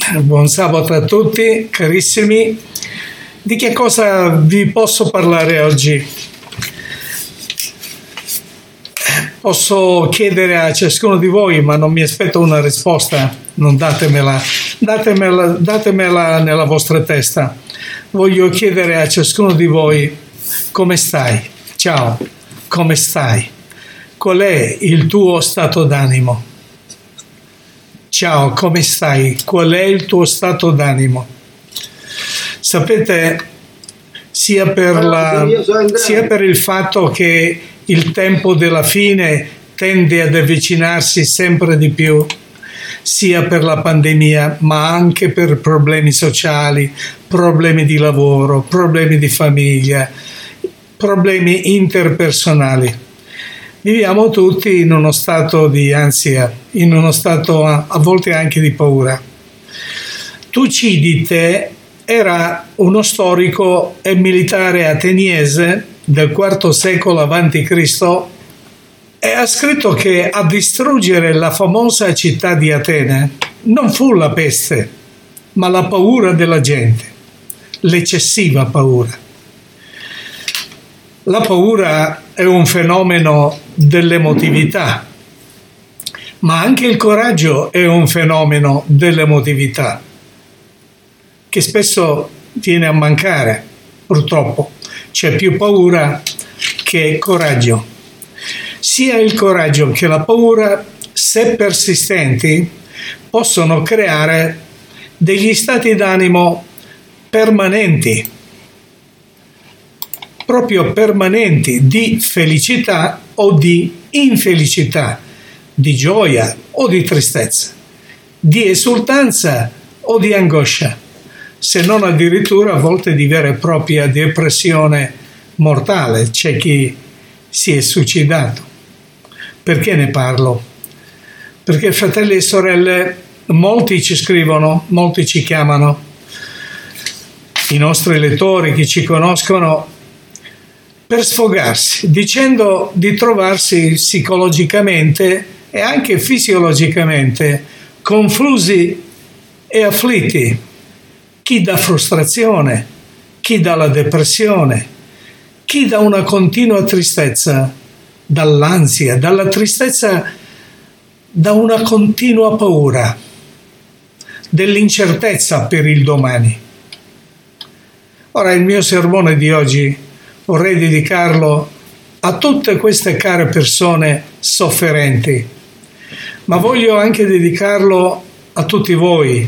Buon sabato a tutti, carissimi. Di che cosa vi posso parlare oggi? Posso chiedere a ciascuno di voi, ma non mi aspetto una risposta, non datemela nella vostra testa. Voglio chiedere a ciascuno di voi: come stai? Ciao, come stai? Qual è il tuo stato d'animo? Ciao, come stai? Qual è il tuo stato d'animo? Sapete, sia per il fatto che il tempo della fine tende ad avvicinarsi sempre di più, sia per la pandemia, ma anche per problemi sociali, problemi di lavoro, problemi di famiglia, problemi interpersonali. Viviamo tutti in uno stato di ansia, in uno stato a volte anche di paura. Tucidide era uno storico e militare ateniese del IV secolo a.C. e ha scritto che a distruggere la famosa città di Atene non fu la peste, ma la paura della gente, l'eccessiva paura. La paura è un fenomeno dell'emotività, ma anche il coraggio è un fenomeno dell'emotività, che spesso viene a mancare, purtroppo. C'è più paura che coraggio. Sia il coraggio che la paura, se persistenti, possono creare degli stati d'animo permanenti, proprio permanenti, di felicità o di infelicità, di gioia o di tristezza, di esultanza o di angoscia, se non addirittura a volte di vera e propria depressione mortale. C'è chi si è suicidato. Perché ne parlo? Perché, fratelli e sorelle, molti ci scrivono, molti ci chiamano, i nostri lettori che ci conoscono, per sfogarsi, dicendo di trovarsi psicologicamente e anche fisiologicamente confusi e afflitti. Chi da frustrazione, chi dalla depressione, chi da una continua tristezza, dall'ansia, dalla tristezza, da una continua paura, dell'incertezza per il domani. Ora, il mio sermone di oggi vorrei dedicarlo a tutte queste care persone sofferenti, ma voglio anche dedicarlo a tutti voi,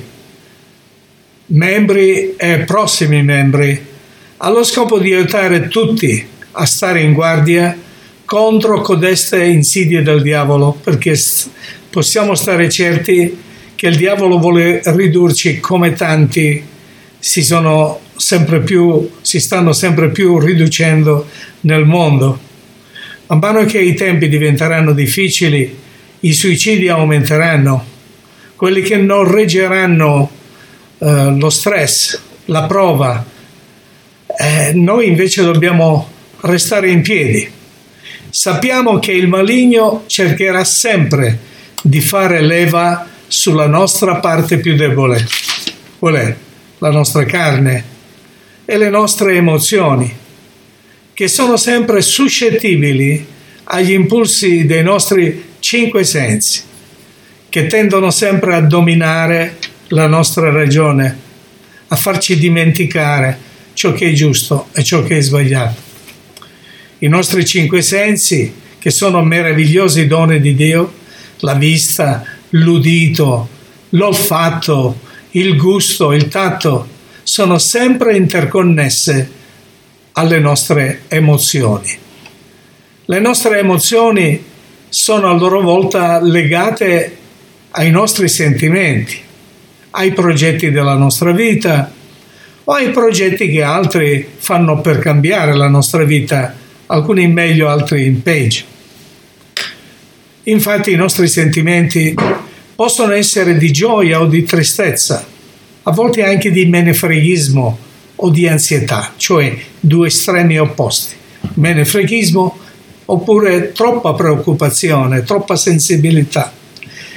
membri e prossimi membri, allo scopo di aiutare tutti a stare in guardia contro codeste insidie del diavolo, perché possiamo stare certi che il diavolo vuole ridurci, come tanti si stanno sempre più riducendo nel mondo. Man mano che i tempi diventeranno difficili, i suicidi aumenteranno, quelli che non reggeranno lo stress, la prova. Noi invece dobbiamo restare in piedi. Sappiamo che il maligno cercherà sempre di fare leva sulla nostra parte più debole, qual è? La nostra carne e le nostre emozioni, che sono sempre suscettibili agli impulsi dei nostri 5 sensi, che tendono sempre a dominare la nostra ragione, a farci dimenticare ciò che è giusto e ciò che è sbagliato. I nostri 5 sensi, che sono meravigliosi doni di Dio, la vista, l'udito, l'olfatto, il gusto, il tatto, sono sempre interconnesse alle nostre emozioni. Le nostre emozioni sono a loro volta legate ai nostri sentimenti, ai progetti della nostra vita o ai progetti che altri fanno per cambiare la nostra vita, alcuni in meglio, altri in peggio. Infatti i nostri sentimenti possono essere di gioia o di tristezza, a volte anche di menefreghismo o di ansietà, cioè due estremi opposti. Menefreghismo oppure troppa preoccupazione, troppa sensibilità.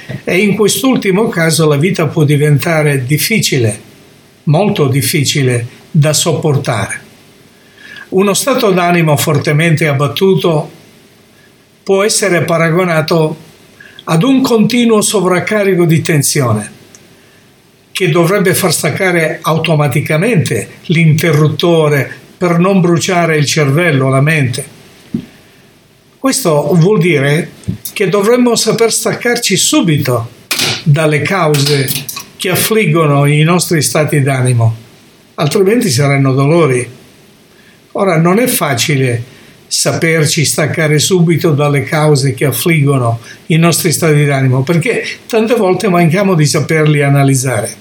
E in quest'ultimo caso la vita può diventare difficile, molto difficile da sopportare. Uno stato d'animo fortemente abbattuto può essere paragonato ad un continuo sovraccarico di tensione che dovrebbe far staccare automaticamente l'interruttore per non bruciare il cervello, la mente. Questo vuol dire che dovremmo saper staccarci subito dalle cause che affliggono i nostri stati d'animo, altrimenti saranno dolori. Ora, non è facile saperci staccare subito dalle cause che affliggono i nostri stati d'animo, perché tante volte manchiamo di saperli analizzare.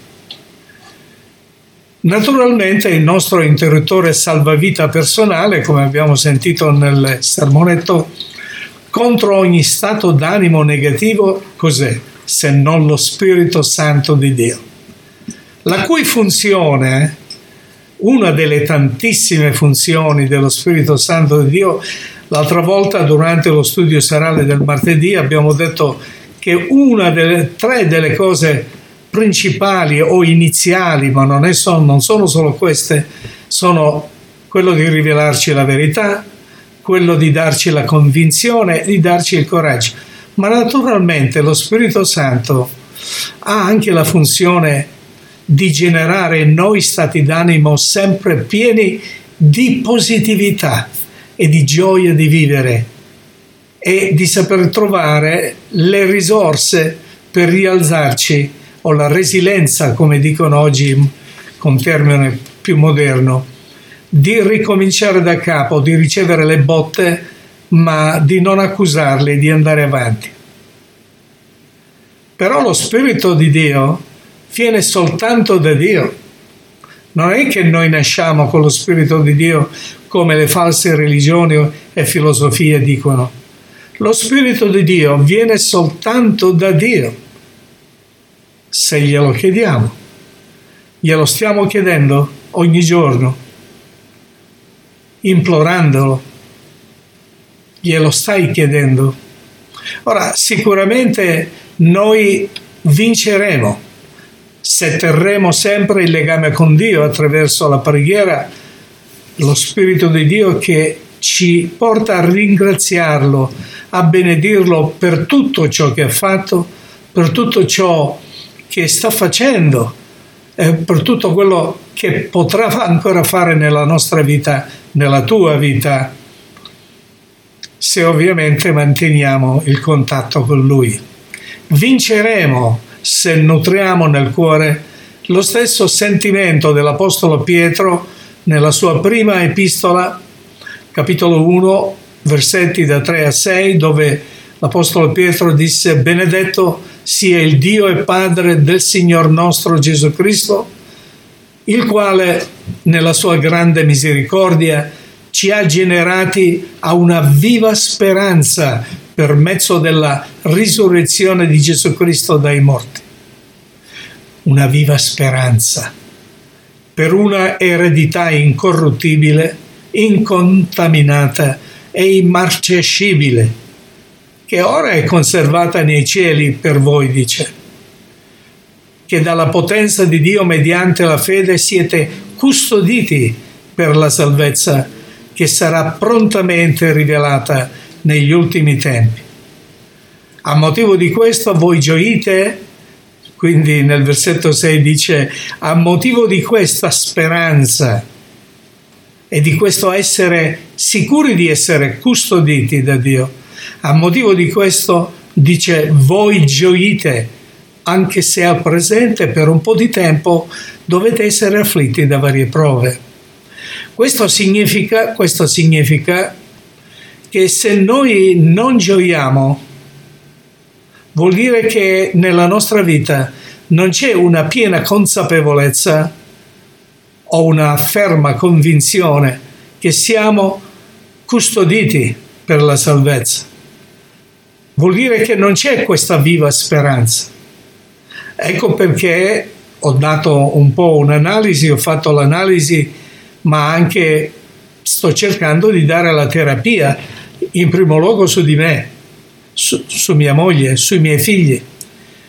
Naturalmente il nostro interruttore salvavita personale, come abbiamo sentito nel sermonetto, contro ogni stato d'animo negativo, cos'è? Se non lo Spirito Santo di Dio, la cui funzione, una delle tantissime funzioni dello Spirito Santo di Dio, l'altra volta durante lo studio serale del martedì abbiamo detto che una delle tre delle cose principali o iniziali, ma non sono solo queste, sono quello di rivelarci la verità, quello di darci la convinzione, di darci il coraggio. Ma naturalmente lo Spirito Santo ha anche la funzione di generare in noi stati d'animo sempre pieni di positività e di gioia di vivere e di saper trovare le risorse per rialzarci, o la resilienza, come dicono oggi con termine più moderno, di ricominciare da capo, di ricevere le botte, ma di non accusarli, di andare avanti. Però lo Spirito di Dio viene soltanto da Dio. Non è che noi nasciamo con lo Spirito di Dio come le false religioni e filosofie dicono. Lo Spirito di Dio viene soltanto da Dio. Se glielo chiediamo, glielo stiamo chiedendo ogni giorno, implorandolo, glielo stai chiedendo. Ora, sicuramente noi vinceremo se terremo sempre il legame con Dio attraverso la preghiera, lo Spirito di Dio che ci porta a ringraziarlo, a benedirlo per tutto ciò che ha fatto, per tutto ciò che sta facendo, per tutto quello che potrà ancora fare nella nostra vita, nella tua vita, se ovviamente manteniamo il contatto con Lui. Vinceremo se nutriamo nel cuore lo stesso sentimento dell'Apostolo Pietro nella sua prima epistola, capitolo 1, versetti da 3 a 6, dove l'Apostolo Pietro disse: benedetto sia il Dio e Padre del Signor nostro Gesù Cristo, il quale nella sua grande misericordia ci ha generati a una viva speranza per mezzo della risurrezione di Gesù Cristo dai morti. Una viva speranza per una eredità incorruttibile, incontaminata e immarcescibile, che ora è conservata nei cieli per voi, dice, che dalla potenza di Dio mediante la fede siete custoditi per la salvezza che sarà prontamente rivelata negli ultimi tempi. A motivo di questo voi gioite, quindi nel versetto 6 dice, a motivo di questa speranza e di questo essere sicuri di essere custoditi da Dio, a motivo di questo, dice, voi gioite, anche se al presente per un po' di tempo dovete essere afflitti da varie prove. Questo significa che se noi non gioiamo, vuol dire che nella nostra vita non c'è una piena consapevolezza o una ferma convinzione che siamo custoditi per la salvezza. Vuol dire che non c'è questa viva speranza. Ecco perché ho dato un po' un'analisi, ho fatto l'analisi, ma anche sto cercando di dare la terapia, in primo luogo su di me, su mia moglie, sui miei figli,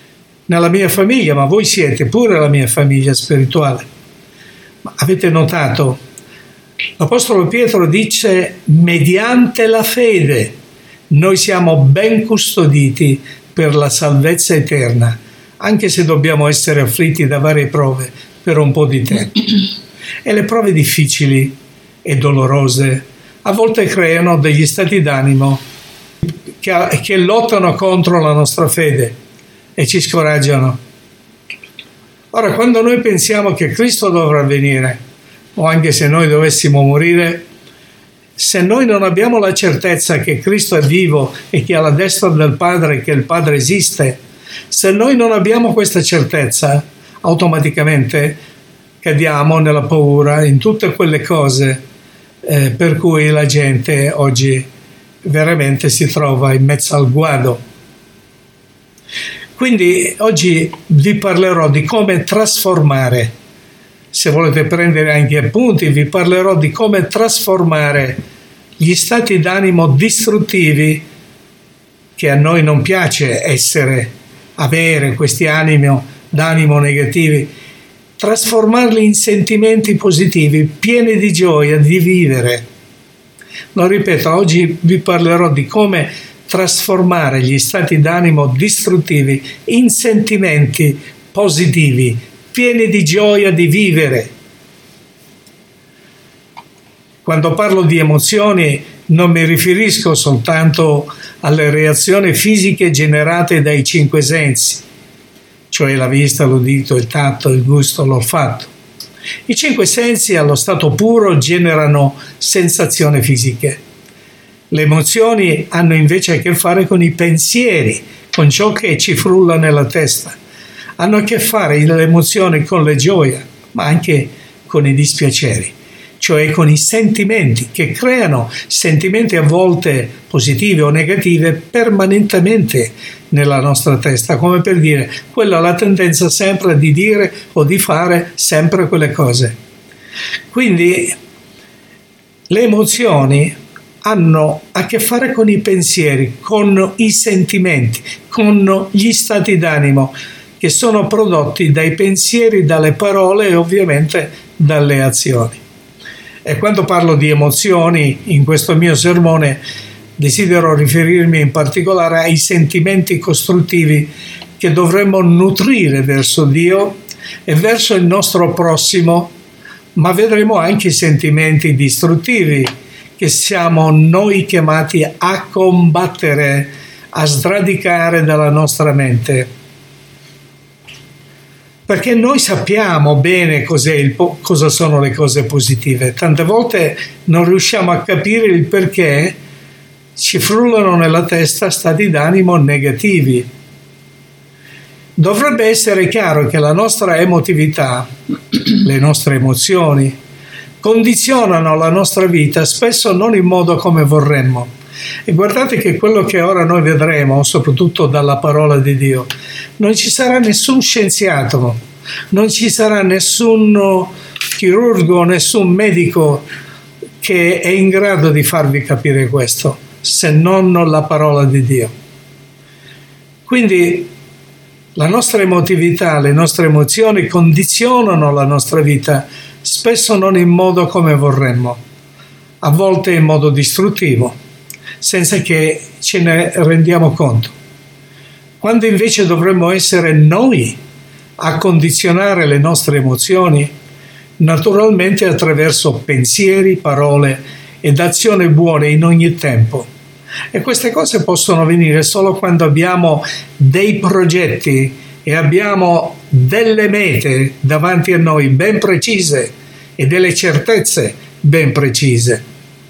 nella mia famiglia, ma voi siete pure la mia famiglia spirituale. Ma avete notato? L'Apostolo Pietro dice: mediante la fede noi siamo ben custoditi per la salvezza eterna, anche se dobbiamo essere afflitti da varie prove per un po' di tempo. E le prove difficili e dolorose a volte creano degli stati d'animo che lottano contro la nostra fede e ci scoraggiano. Ora, quando noi pensiamo che Cristo dovrà venire, o anche se noi dovessimo morire, se noi non abbiamo la certezza che Cristo è vivo e che è alla destra del Padre, che il Padre esiste, se noi non abbiamo questa certezza, automaticamente cadiamo nella paura, in tutte quelle cose per cui la gente oggi veramente si trova in mezzo al guado. Quindi oggi vi parlerò di come trasformare, se volete prendere anche appunti, vi parlerò di come trasformare gli stati d'animo distruttivi, che a noi non piace avere questi d'animo negativi, trasformarli in sentimenti positivi, pieni di gioia di vivere. Lo ripeto, oggi vi parlerò di come trasformare gli stati d'animo distruttivi in sentimenti positivi, pieni di gioia di vivere. Quando parlo di emozioni non mi riferisco soltanto alle reazioni fisiche generate dai 5 sensi, cioè la vista, l'udito, il tatto, il gusto, l'olfatto. I 5 sensi allo stato puro generano sensazioni fisiche. Le emozioni hanno invece a che fare con i pensieri, con ciò che ci frulla nella testa. Hanno a che fare le emozioni con le gioie, ma anche con i dispiaceri, cioè con i sentimenti, che creano sentimenti a volte positive o negative permanentemente nella nostra testa, come per dire, quella ha la tendenza sempre di dire o di fare sempre quelle cose. Quindi le emozioni hanno a che fare con i pensieri, con i sentimenti, con gli stati d'animo che sono prodotti dai pensieri, dalle parole e ovviamente dalle azioni. E quando parlo di emozioni in questo mio sermone desidero riferirmi in particolare ai sentimenti costruttivi che dovremmo nutrire verso Dio e verso il nostro prossimo, ma vedremo anche i sentimenti distruttivi che siamo noi chiamati a combattere, a sradicare dalla nostra mente. Perché noi sappiamo bene cosa sono le cose positive. Tante volte non riusciamo a capire il perché ci frullano nella testa stati d'animo negativi. Dovrebbe essere chiaro che la nostra emotività, le nostre emozioni, condizionano la nostra vita, spesso non in modo come vorremmo. E guardate che quello che ora noi vedremo, soprattutto dalla parola di Dio, non ci sarà nessun scienziato, non ci sarà nessun chirurgo, nessun medico che è in grado di farvi capire questo, se non la parola di Dio. Quindi la nostra emotività, le nostre emozioni condizionano la nostra vita, spesso non in modo come vorremmo, a volte in modo distruttivo, senza che ce ne rendiamo conto. Quando invece dovremmo essere noi a condizionare le nostre emozioni, naturalmente attraverso pensieri, parole ed azioni buone in ogni tempo. E queste cose possono avvenire solo quando abbiamo dei progetti e abbiamo delle mete davanti a noi ben precise e delle certezze ben precise.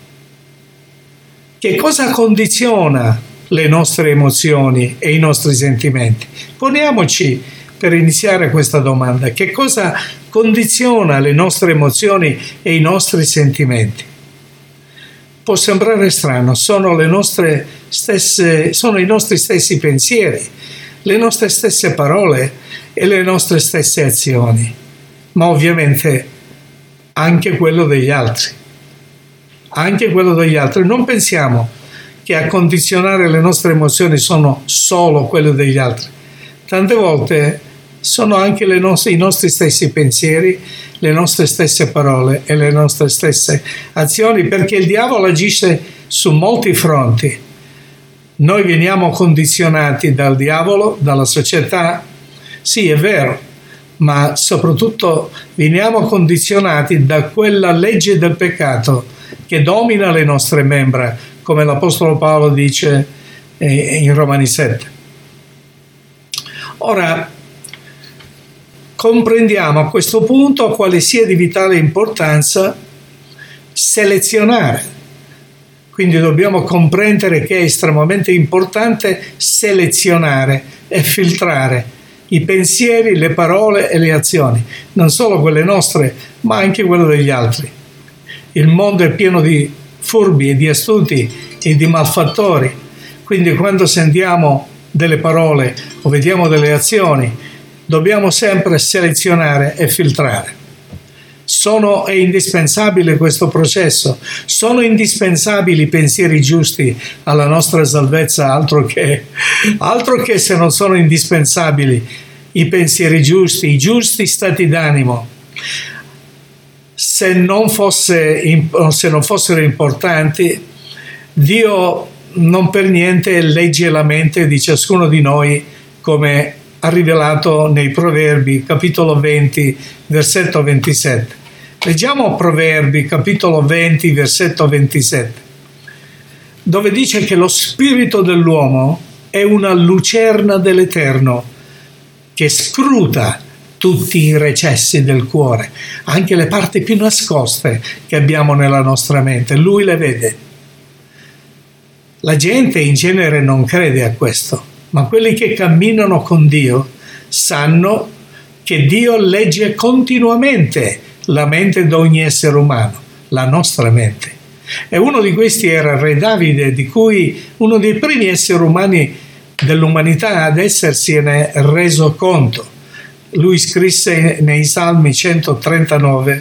Che cosa condiziona le nostre emozioni e i nostri sentimenti? Poniamoci per iniziare questa domanda: che cosa condiziona le nostre emozioni e i nostri sentimenti? Può sembrare strano, sono i nostri stessi pensieri, le nostre stesse parole e le nostre stesse azioni, ma ovviamente anche quello degli altri. Anche quello degli altri. Non pensiamo che a condizionare le nostre emozioni sono solo quello degli altri, tante volte sono anche i nostri stessi pensieri, le nostre stesse parole e le nostre stesse azioni, perché il diavolo agisce su molti fronti. Noi veniamo condizionati dal diavolo, dalla società, sì, è vero, ma soprattutto veniamo condizionati da quella legge del peccato che domina le nostre membra, come l'Apostolo Paolo dice in Romani 7. Ora, comprendiamo a questo punto quale sia di vitale importanza selezionare. Quindi dobbiamo comprendere che è estremamente importante selezionare e filtrare i pensieri, le parole e le azioni, non solo quelle nostre, ma anche quelle degli altri. Il mondo è pieno di furbi e di astuti e di malfattori, quindi quando sentiamo delle parole o vediamo delle azioni, dobbiamo sempre selezionare e filtrare. È indispensabile questo processo, sono indispensabili i pensieri giusti alla nostra salvezza, altro che se non sono indispensabili i pensieri giusti, i giusti stati d'animo. Se non fossero importanti, Dio non per niente legge la mente di ciascuno di noi, come ha rivelato nei Proverbi, capitolo 20, versetto 27. Leggiamo Proverbi, capitolo 20, versetto 27, dove dice che lo spirito dell'uomo è una lucerna dell'Eterno che scruta tutti i recessi del cuore, anche le parti più nascoste che abbiamo nella nostra mente. Lui le vede. La gente in genere non crede a questo, ma quelli che camminano con Dio sanno che Dio legge continuamente la mente di ogni essere umano, la nostra mente. E uno di questi era il re Davide, di cui uno dei primi esseri umani dell'umanità ad essersene reso conto. Lui scrisse nei Salmi 139,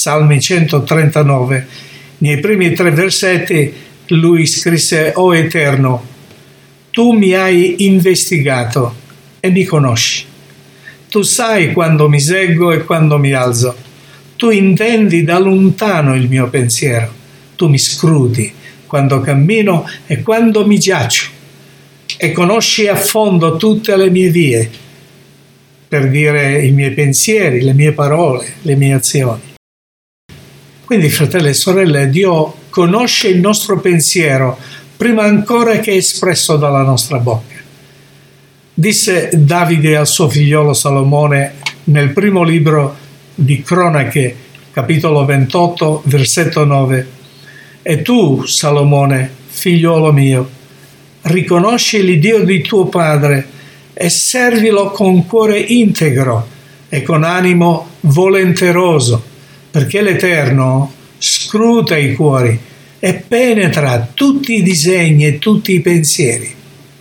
nei primi 3 versetti, lui scrisse: «O Eterno, tu mi hai investigato e mi conosci. Tu sai quando mi seggo e quando mi alzo. Tu intendi da lontano il mio pensiero. Tu mi scruti quando cammino e quando mi giaccio. E conosci a fondo tutte le mie vie», per dire i miei pensieri, le mie parole, le mie azioni. Quindi, fratelli e sorelle, Dio conosce il nostro pensiero prima ancora che espresso dalla nostra bocca. Disse Davide al suo figliolo Salomone nel primo libro di Cronache, capitolo 28, versetto 9: «E tu, Salomone, figliolo mio, riconosci l'Iddio di tuo padre e servilo con cuore integro e con animo volenteroso, perché l'Eterno scruta i cuori e penetra tutti i disegni e tutti i pensieri».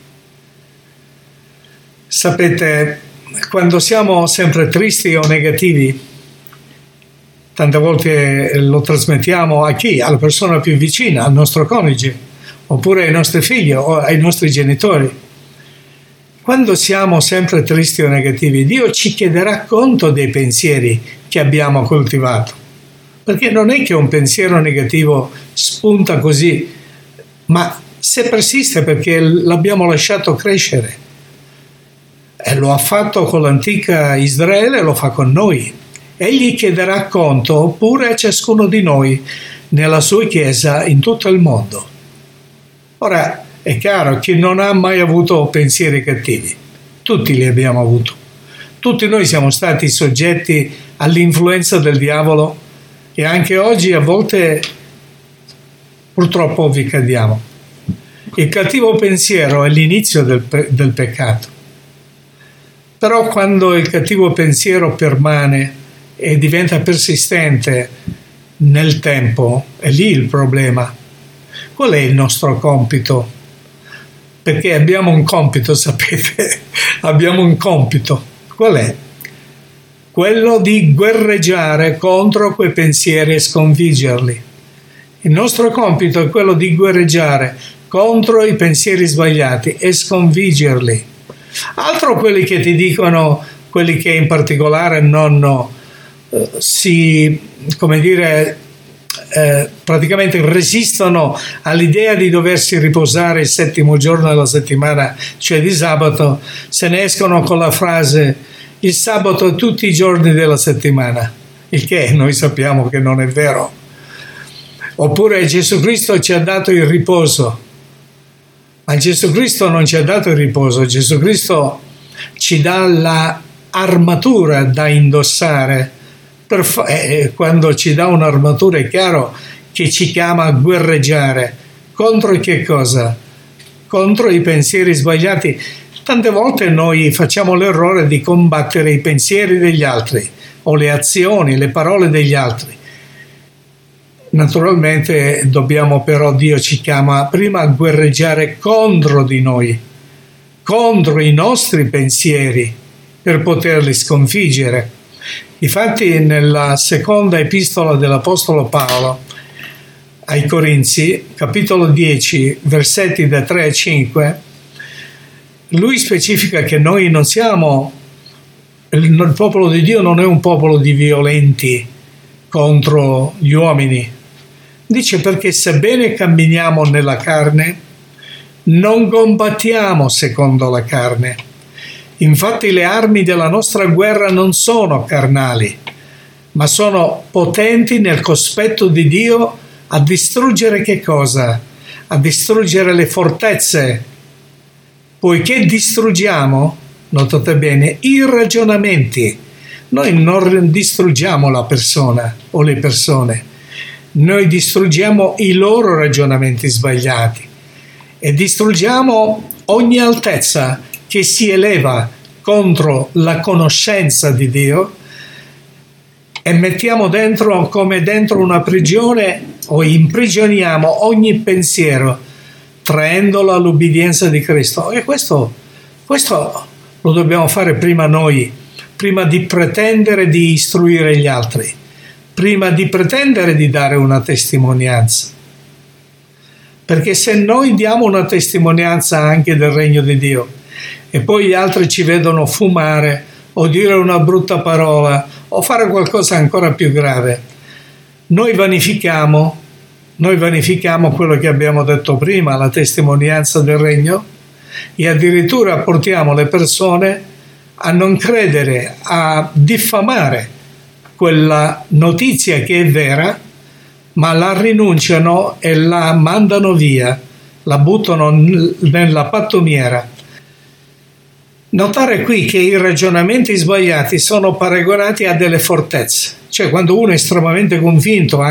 Sapete, quando siamo sempre tristi o negativi, tante volte lo trasmettiamo a chi? Alla persona più vicina, al nostro coniuge, oppure ai nostri figli o ai nostri genitori. Quando siamo sempre tristi o negativi, Dio ci chiederà conto dei pensieri che abbiamo coltivato. Perché non è che un pensiero negativo spunta così, ma se persiste perché l'abbiamo lasciato crescere. E lo ha fatto con l'antica Israele, lo fa con noi. Egli chiederà conto oppure a ciascuno di noi nella sua Chiesa in tutto il mondo. Ora, è chiaro che non ha mai avuto pensieri cattivi. Tutti li abbiamo avuto. Tutti noi siamo stati soggetti all'influenza del diavolo e anche oggi a volte purtroppo vi cadiamo. Il cattivo pensiero è l'inizio del peccato. Però quando il cattivo pensiero permane e diventa persistente nel tempo, è lì il problema. Qual è il nostro compito? Perché abbiamo un compito, sapete? Abbiamo un compito. Qual è? Quello di guerreggiare contro quei pensieri e sconfiggerli. Il nostro compito è quello di guerreggiare contro i pensieri sbagliati e sconfiggerli. Altro quelli che ti dicono, quelli che in particolare non praticamente resistono all'idea di doversi riposare il settimo giorno della settimana, cioè di sabato, se ne escono con la frase: il sabato è tutti i giorni della settimana, il che noi sappiamo che non è vero. Oppure Gesù Cristo ci ha dato il riposo, ma Gesù Cristo non ci ha dato il riposo, Gesù Cristo ci dà l'armatura da indossare. Quando ci dà un'armatura è chiaro che ci chiama a guerreggiare contro che cosa? Contro i pensieri sbagliati. Tante volte noi facciamo l'errore di combattere i pensieri degli altri o le azioni, le parole degli altri. Naturalmente Dio ci chiama prima a guerreggiare contro di noi, contro i nostri pensieri, per poterli sconfiggere. Difatti nella seconda epistola dell'Apostolo Paolo ai Corinzi, capitolo 10, versetti da 3 a 5, lui specifica che noi non siamo, il popolo di Dio non è un popolo di violenti contro gli uomini. Dice: perché sebbene camminiamo nella carne, non combattiamo secondo la carne. Infatti le armi della nostra guerra non sono carnali, ma sono potenti nel cospetto di Dio a distruggere che cosa? A distruggere le fortezze. Poiché distruggiamo, notate bene, i ragionamenti. Noi non distruggiamo la persona o le persone, noi distruggiamo i loro ragionamenti sbagliati e distruggiamo ogni altezza che si eleva contro la conoscenza di Dio e mettiamo dentro, come dentro una prigione, o imprigioniamo ogni pensiero traendolo all'ubbidienza di Cristo. E questo lo dobbiamo fare prima noi, prima di pretendere di istruire gli altri, prima di pretendere di dare una testimonianza. Perché se noi diamo una testimonianza anche del regno di Dio e poi gli altri ci vedono fumare o dire una brutta parola o fare qualcosa ancora più grave, noi vanifichiamo quello che abbiamo detto prima, la testimonianza del regno, e addirittura portiamo le persone a non credere, a diffamare quella notizia che è vera, ma la rinunciano e la mandano via, la buttano nella pattumiera. Notare qui che i ragionamenti sbagliati sono paragonati a delle fortezze, cioè quando uno è estremamente convinto,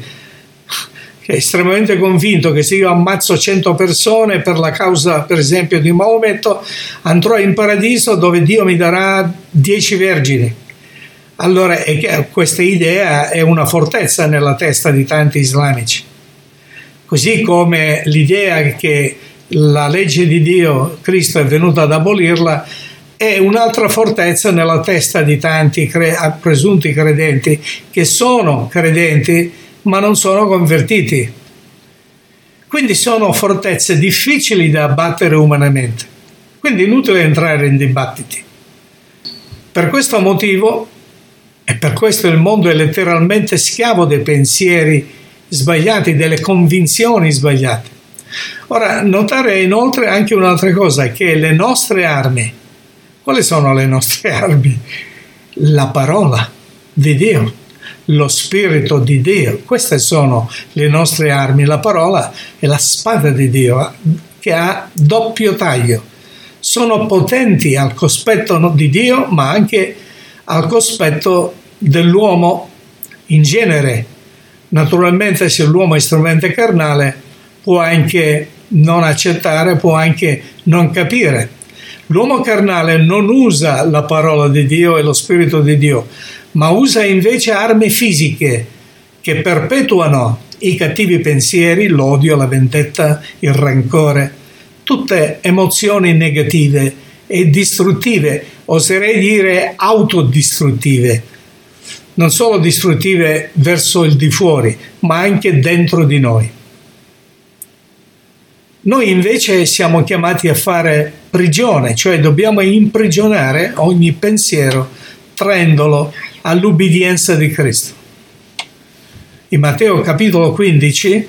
che se io ammazzo 100 persone per la causa, per esempio, di Maometto, andrò in paradiso dove Dio mi darà 10 vergini. Allora questa idea è una fortezza nella testa di tanti islamici, così come l'idea che la legge di Dio, Cristo è venuto ad abolirla, è un'altra fortezza nella testa di tanti presunti credenti che sono credenti ma non sono convertiti. Quindi sono fortezze difficili da abbattere umanamente, quindi inutile entrare in dibattiti. Per questo motivo, e per questo il mondo è letteralmente schiavo dei pensieri sbagliati, delle convinzioni sbagliate. Ora, notare inoltre anche un'altra cosa, che le nostre armi, quali sono le nostre armi? La parola di Dio, lo Spirito di Dio, queste sono le nostre armi. La parola è la spada di Dio che ha doppio taglio, sono potenti al cospetto di Dio ma anche al cospetto dell'uomo in genere. Naturalmente se l'uomo è estremamente carnale può anche non accettare, può anche non capire. L'uomo carnale non usa la parola di Dio e lo Spirito di Dio, ma usa invece armi fisiche che perpetuano i cattivi pensieri, l'odio, la vendetta, il rancore, tutte emozioni negative e distruttive, oserei dire autodistruttive, non solo distruttive verso il di fuori, ma anche dentro di noi. Noi invece siamo chiamati a fare prigione, cioè dobbiamo imprigionare ogni pensiero traendolo all'ubbidienza di Cristo. In Matteo capitolo 15,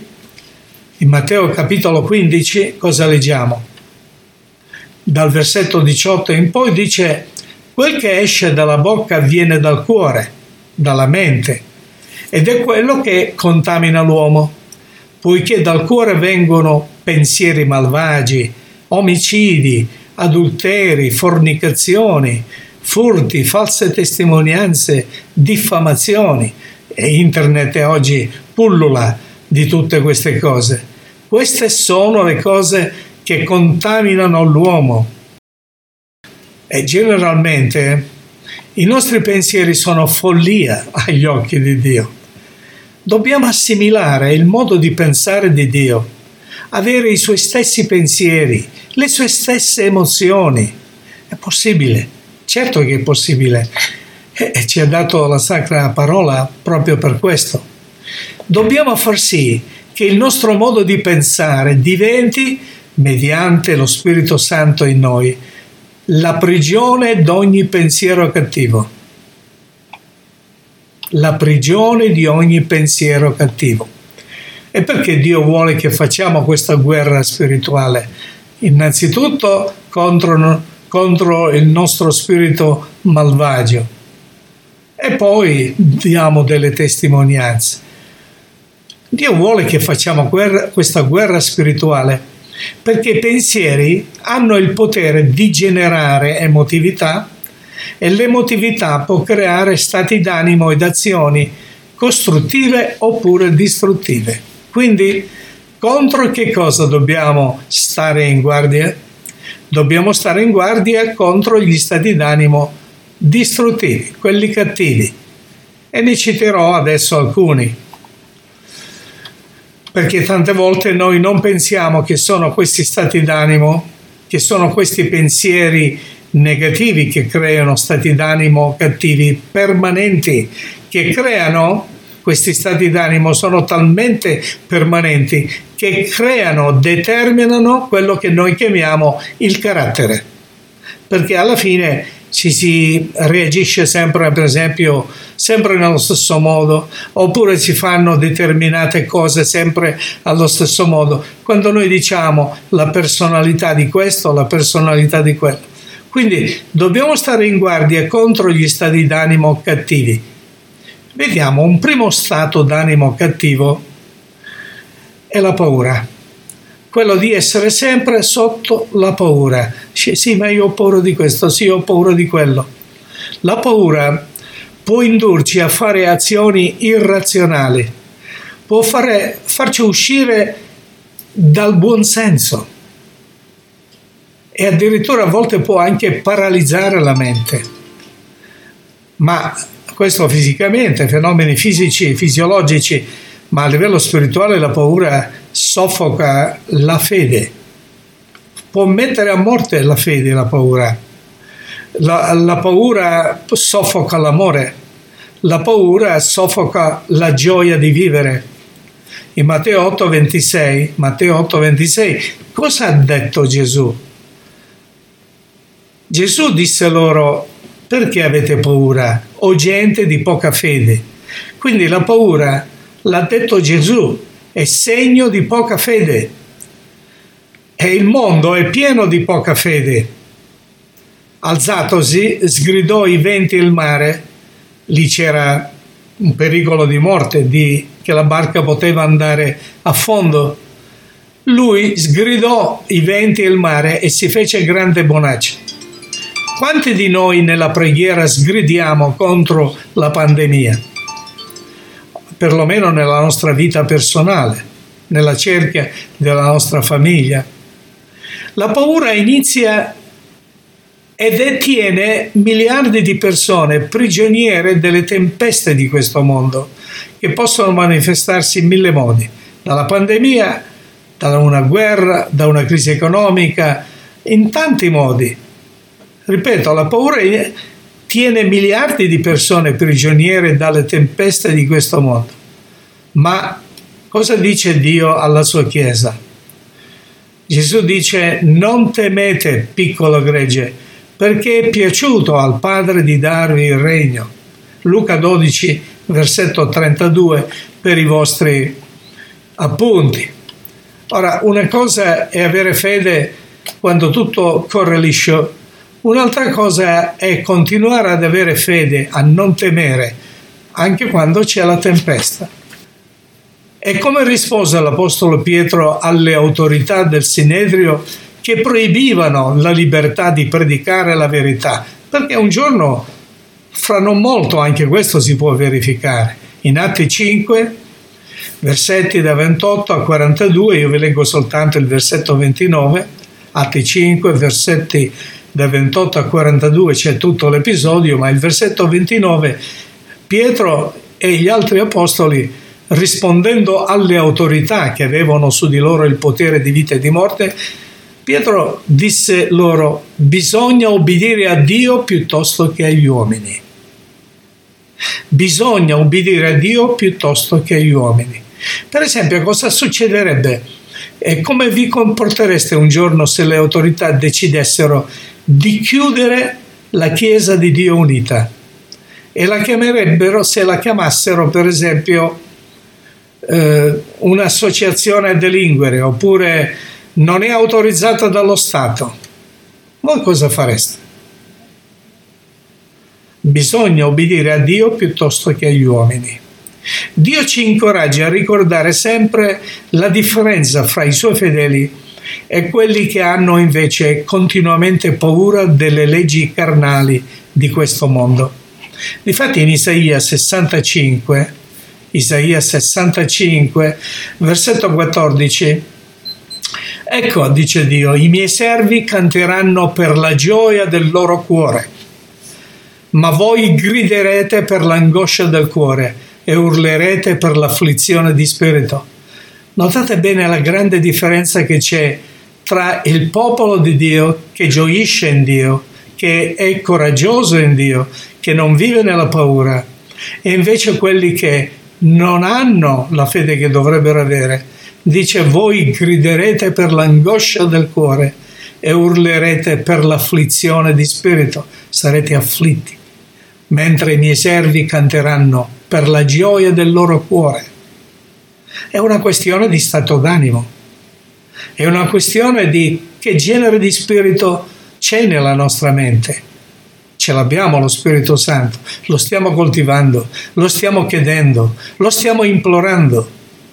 cosa leggiamo? Dal versetto 18 in poi dice: quel che esce dalla bocca viene dal cuore, dalla mente, ed è quello che contamina l'uomo, poiché dal cuore vengono pensieri malvagi, omicidi, adulteri, fornicazioni, furti, false testimonianze, diffamazioni. E internet oggi pullula di tutte queste cose. Queste sono le cose che contaminano l'uomo. E generalmente i nostri pensieri sono follia agli occhi di Dio. Dobbiamo assimilare il modo di pensare di Dio, avere i suoi stessi pensieri, le sue stesse emozioni. È possibile, certo che è possibile. E ci ha dato la Sacra Parola proprio per questo. Dobbiamo far sì che il nostro modo di pensare diventi, mediante lo Spirito Santo in noi, la prigione d'ogni pensiero cattivo. La prigione di ogni pensiero cattivo. E perché Dio vuole che facciamo questa guerra spirituale? Innanzitutto contro il nostro spirito malvagio. E poi diamo delle testimonianze. Dio vuole che facciamo questa guerra spirituale perché i pensieri hanno il potere di generare emotività e l'emotività può creare stati d'animo ed azioni costruttive oppure distruttive. Quindi contro che cosa dobbiamo stare in guardia? Dobbiamo stare in guardia contro gli stati d'animo distruttivi, quelli cattivi. E ne citerò adesso alcuni. Perché tante volte noi non pensiamo che sono questi stati d'animo, che sono questi pensieri negativi che creano stati d'animo cattivi permanenti, che creano questi stati d'animo, sono talmente permanenti che determinano quello che noi chiamiamo il carattere. Perché alla fine ci si reagisce sempre, per esempio, sempre nello stesso modo, oppure si fanno determinate cose sempre allo stesso modo. Quando noi diciamo la personalità di questo, la personalità di quello. Quindi dobbiamo stare in guardia contro gli stati d'animo cattivi. Vediamo, un primo stato d'animo cattivo è la paura. Quello di essere sempre sotto la paura. Sì, ma io ho paura di questo, sì, ho paura di quello. La paura può indurci a fare azioni irrazionali, può farci uscire dal buon senso e addirittura a volte può anche paralizzare la mente. Ma questo fisicamente, fenomeni fisici, fisiologici, ma a livello spirituale la paura soffoca la fede, può mettere a morte la fede, la paura. La paura soffoca l'amore, la paura soffoca la gioia di vivere. In Matteo 8,26, cosa ha detto Gesù? Gesù disse loro: perché avete paura, o gente di poca fede? Quindi la paura, l'ha detto Gesù, è segno di poca fede. E il mondo è pieno di poca fede. Alzatosi, sgridò i venti e il mare. Lì c'era un pericolo di morte, che la barca poteva andare a fondo. Lui sgridò i venti e il mare e si fece grande bonaccia. Quanti di noi nella preghiera sgridiamo contro la pandemia? Perlomeno nella nostra vita personale, nella cerchia della nostra famiglia. La paura inizia e detiene miliardi di persone prigioniere delle tempeste di questo mondo, che possono manifestarsi in mille modi, dalla pandemia, da una guerra, da una crisi economica, in tanti modi. Ripeto, la paura tiene miliardi di persone prigioniere dalle tempeste di questo mondo. Ma cosa dice Dio alla sua Chiesa? Gesù dice: non temete, piccolo gregge, perché è piaciuto al Padre di darvi il regno. Luca 12, versetto 32, per i vostri appunti. Ora, una cosa è avere fede quando tutto corre liscio, un'altra cosa è continuare ad avere fede, a non temere, anche quando c'è la tempesta. E come rispose l'Apostolo Pietro alle autorità del Sinedrio che proibivano la libertà di predicare la verità? Perché un giorno, fra non molto, anche questo si può verificare. In Atti 5, versetti da 28 a 42, io vi leggo soltanto il versetto 29, Atti 5, versetti da 28 a 42, c'è tutto l'episodio, ma il versetto 29, Pietro e gli altri apostoli, rispondendo alle autorità che avevano su di loro il potere di vita e di morte, Pietro disse loro: bisogna obbedire a Dio piuttosto che agli uomini. Bisogna obbedire a Dio piuttosto che agli uomini. Per esempio, cosa succederebbe e come vi comportereste un giorno se le autorità decidessero di chiudere la Chiesa di Dio Unita e la chiamerebbero, se la chiamassero per esempio un'associazione a delinquere, oppure non è autorizzata dallo Stato? Voi cosa fareste? Bisogna obbedire a Dio piuttosto che agli uomini. Dio ci incoraggia a ricordare sempre la differenza fra i suoi fedeli e quelli che hanno invece continuamente paura delle leggi carnali di questo mondo. Difatti in Isaia 65, versetto 14, ecco, dice Dio, i miei servi canteranno per la gioia del loro cuore, ma voi griderete per l'angoscia del cuore e urlerete per l'afflizione di spirito. Notate bene la grande differenza che c'è tra il popolo di Dio che gioisce in Dio, che è coraggioso in Dio, che non vive nella paura, e invece quelli che non hanno la fede che dovrebbero avere. Dice: voi griderete per l'angoscia del cuore e urlerete per l'afflizione di spirito, sarete afflitti, mentre i miei servi canteranno per la gioia del loro cuore. È una questione di stato d'animo, è una questione di che genere di spirito c'è nella nostra mente. Ce l'abbiamo lo Spirito Santo, lo stiamo coltivando, lo stiamo chiedendo, lo stiamo implorando.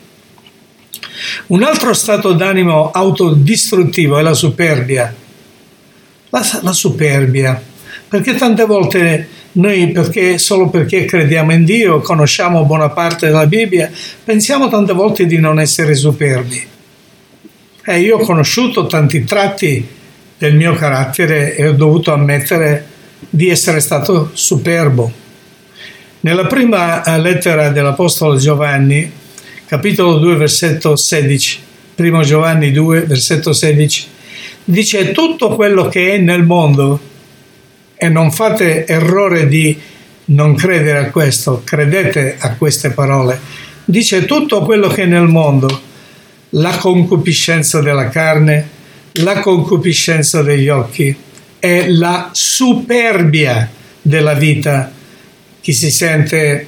Un altro stato d'animo autodistruttivo è la superbia. La superbia, perché tante volte noi, solo perché crediamo in Dio, conosciamo buona parte della Bibbia, pensiamo tante volte di non essere superbi. Io ho conosciuto tanti tratti del mio carattere e ho dovuto ammettere di essere stato superbo. Nella prima lettera dell'Apostolo Giovanni, capitolo 2, versetto 16, 1 Giovanni 2, versetto 16, dice: tutto quello che è nel mondo, e non fate errore di non credere a questo, credete a queste parole, dice: tutto quello che è nel mondo, la concupiscenza della carne, la concupiscenza degli occhi e la superbia della vita. Chi si sente,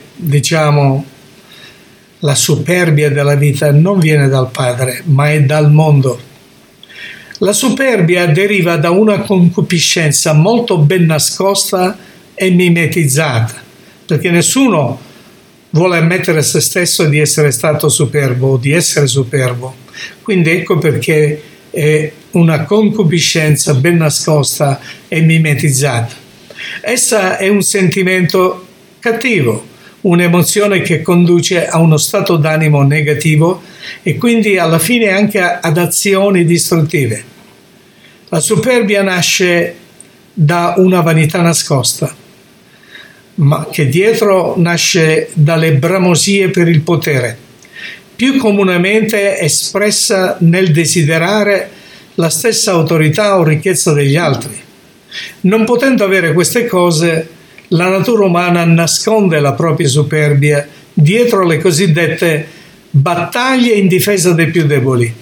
la superbia della vita non viene dal Padre, ma è dal mondo. La superbia deriva da una concupiscenza molto ben nascosta e mimetizzata, perché nessuno vuole ammettere a se stesso di essere stato superbo o di essere superbo. Quindi ecco perché è una concupiscenza ben nascosta e mimetizzata. Essa è un sentimento cattivo, un'emozione che conduce a uno stato d'animo negativo e quindi alla fine anche ad azioni distruttive. La superbia nasce da una vanità nascosta, ma che dietro nasce dalle bramosie per il potere, più comunemente espressa nel desiderare la stessa autorità o ricchezza degli altri. Non potendo avere queste cose, la natura umana nasconde la propria superbia dietro le cosiddette battaglie in difesa dei più deboli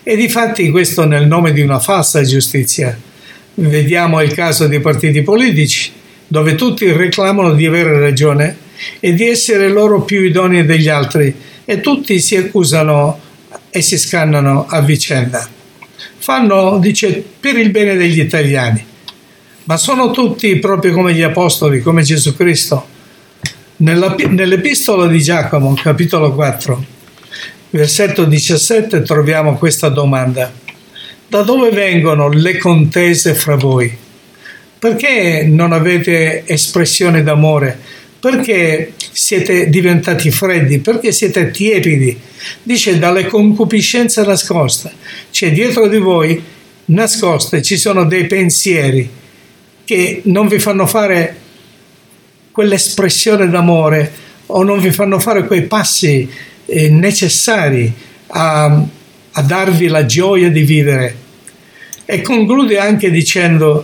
E difatti questo nel nome di una falsa giustizia. Vediamo il caso dei partiti politici, dove tutti reclamano di avere ragione e di essere loro più idonei degli altri, e tutti si accusano e si scannano a vicenda. Fanno, dice, per il bene degli italiani, ma sono tutti proprio come gli apostoli, come Gesù Cristo. Nell'epistola di Giacomo, capitolo 4, versetto 17, troviamo questa domanda: da dove vengono le contese fra voi? Perché non avete espressione d'amore? Perché siete diventati freddi? Perché siete tiepidi? Dice, dalle concupiscenze nascoste. Cioè, dietro di voi, nascoste, ci sono dei pensieri che non vi fanno fare quell'espressione d'amore, o non vi fanno fare quei passi necessari a darvi la gioia di vivere. E conclude anche dicendo: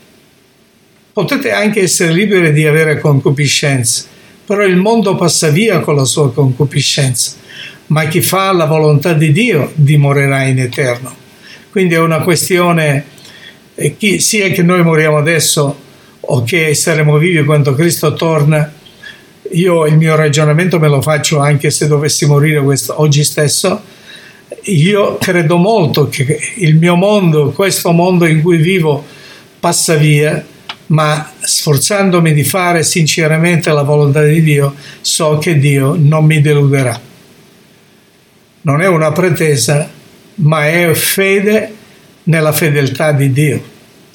potete anche essere liberi di avere concupiscenze, però il mondo passa via con la sua concupiscenza, ma chi fa la volontà di Dio dimorerà in eterno. Quindi è una questione, sia che noi moriamo adesso o che saremo vivi quando Cristo torna. Io il mio ragionamento me lo faccio anche se dovessi morire oggi stesso. Io credo molto che il mio mondo, questo mondo in cui vivo, passa via, ma sforzandomi di fare sinceramente la volontà di Dio, so che Dio non mi deluderà. Non è una pretesa, ma è fede nella fedeltà di Dio.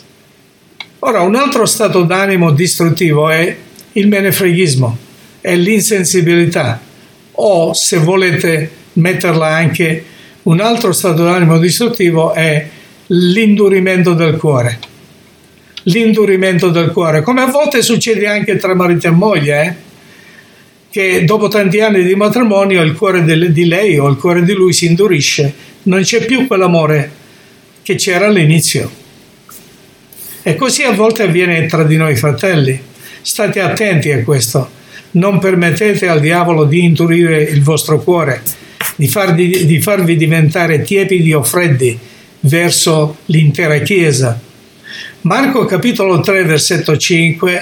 Ora, un altro stato d'animo distruttivo è il menefreghismo, è l'insensibilità, o, se volete metterla anche, un altro stato d'animo distruttivo è l'indurimento del cuore. L'indurimento del cuore, come a volte succede anche tra marito e moglie, che dopo tanti anni di matrimonio il cuore di lei o il cuore di lui si indurisce, non c'è più quell'amore che c'era all'inizio. E così a volte avviene tra di noi fratelli. State attenti a questo, non permettete al diavolo di indurire il vostro cuore, di farvi diventare tiepidi o freddi verso l'intera Chiesa. Marco capitolo 3 versetto 5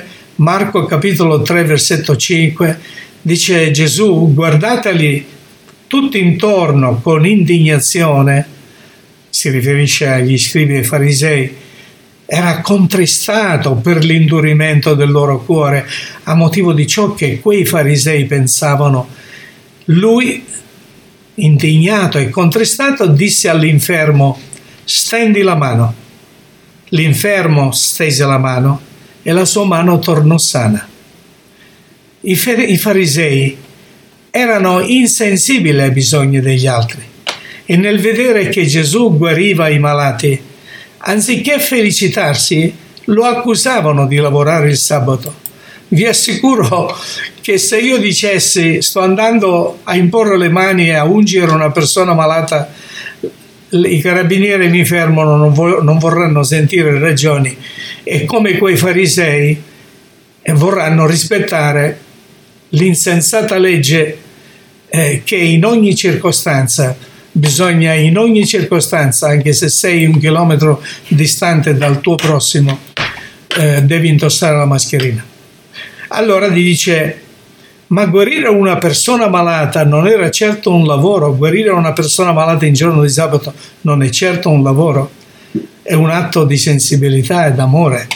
dice Gesù: guardateli tutti intorno con indignazione, si riferisce agli scribi e farisei, era contristato per l'indurimento del loro cuore a motivo di ciò che quei farisei pensavano. Lui, indignato e contristato, disse all'infermo: stendi la mano. L'infermo stese la mano e la sua mano tornò sana. I farisei erano insensibili ai bisogni degli altri e nel vedere che Gesù guariva i malati, anziché felicitarsi, lo accusavano di lavorare il sabato. Vi assicuro che se io dicessi sto andando a imporre le mani e a ungere una persona malata, i carabinieri mi fermano, non vorranno sentire ragioni, e come quei farisei vorranno rispettare l'insensata legge che in ogni circostanza bisogna, anche se sei 1 chilometro distante dal tuo prossimo, devi indossare la mascherina. Allora gli dice: ma guarire una persona malata non era certo un lavoro? Guarire una persona malata in giorno di sabato non è certo un lavoro? È un atto di sensibilità e d'amore.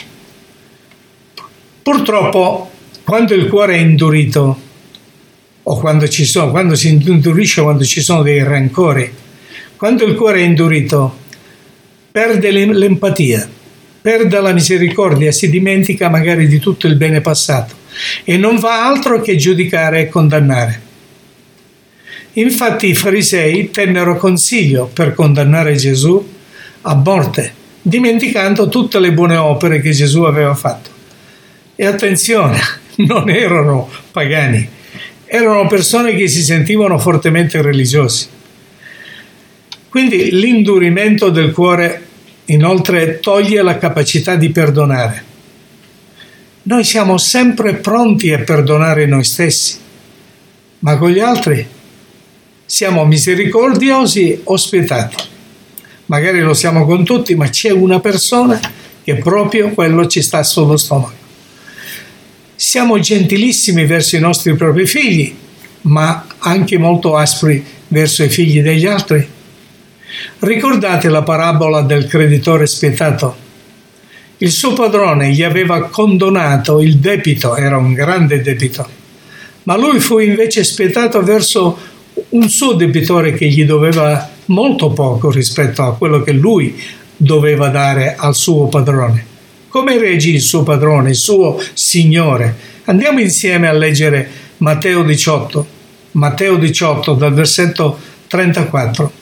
Purtroppo, quando il cuore è indurito, o quando si indurisce, quando ci sono dei rancori, quando il cuore è indurito, perde l'empatia, perde la misericordia, si dimentica magari di tutto il bene passato e non fa altro che giudicare e condannare. Infatti i farisei tennero consiglio per condannare Gesù a morte, dimenticando tutte le buone opere che Gesù aveva fatto. E attenzione, non erano pagani, erano persone che si sentivano fortemente religiosi. Quindi l'indurimento del cuore inoltre toglie la capacità di perdonare. Noi siamo sempre pronti a perdonare noi stessi, ma con gli altri siamo misericordiosi o spietati. magari lo siamo con tutti, ma c'è una persona che proprio quello ci sta sullo stomaco. Siamo gentilissimi verso i nostri propri figli, ma anche molto aspri verso i figli degli altri. Ricordate la parabola del creditore spietato? Il suo padrone gli aveva condonato il debito, era un grande debito, ma lui fu invece spietato verso un suo debitore che gli doveva molto poco rispetto a quello che lui doveva dare al suo padrone. Come reagì il suo padrone, il suo signore? Andiamo insieme a leggere Matteo 18 dal versetto 34.